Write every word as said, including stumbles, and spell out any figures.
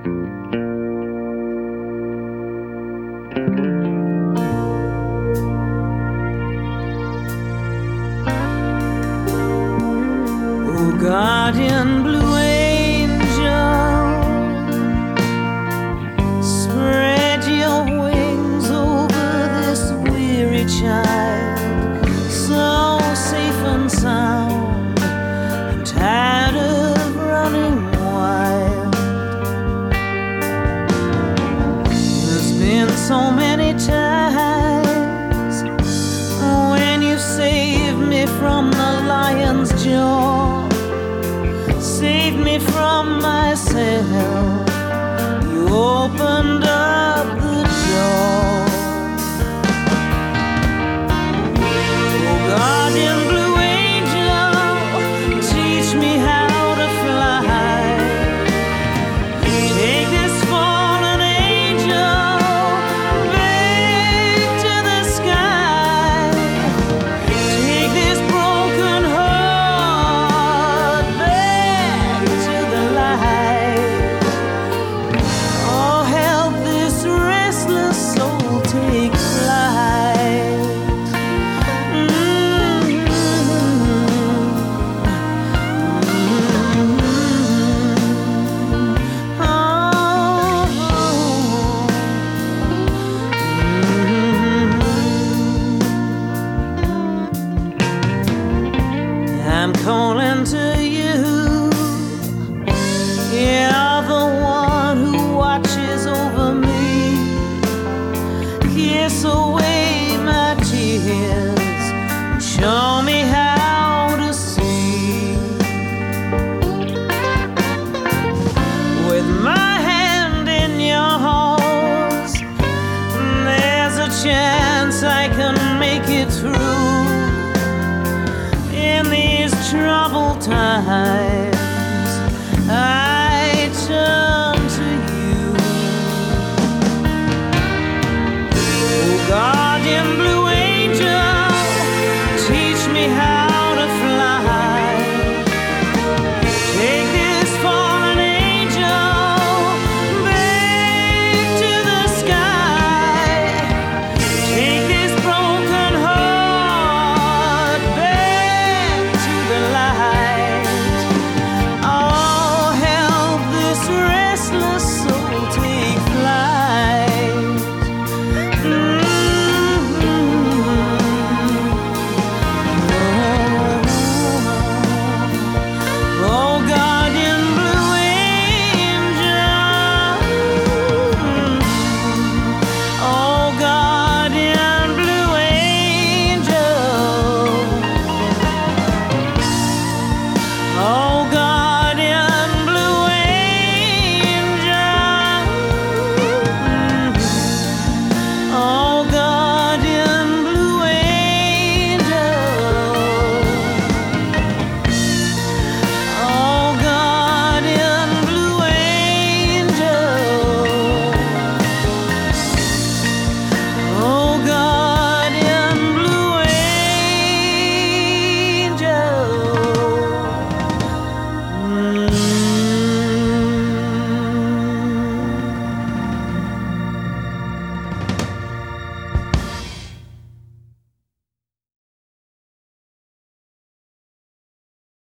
Oh, guardian blue angel, spread your wings over this weary child, so safe and sound, I'm tired of running wild. There's been so many times when you saved me from the lion's jaw, saved me from myself, you opened up the door. Oh, guardian blue angel, teach me how to fly. Take this fallen angel back to the sky. Take this broken heart back to the light. Oh, help this restless soul take flight. Mm-hmm. Oh, mm-hmm. I'm calling to you. You're the one who watches over me. Kiss away my tears and show me how to see. With my hand in yours, there's a chance I can make it through in these troubled times.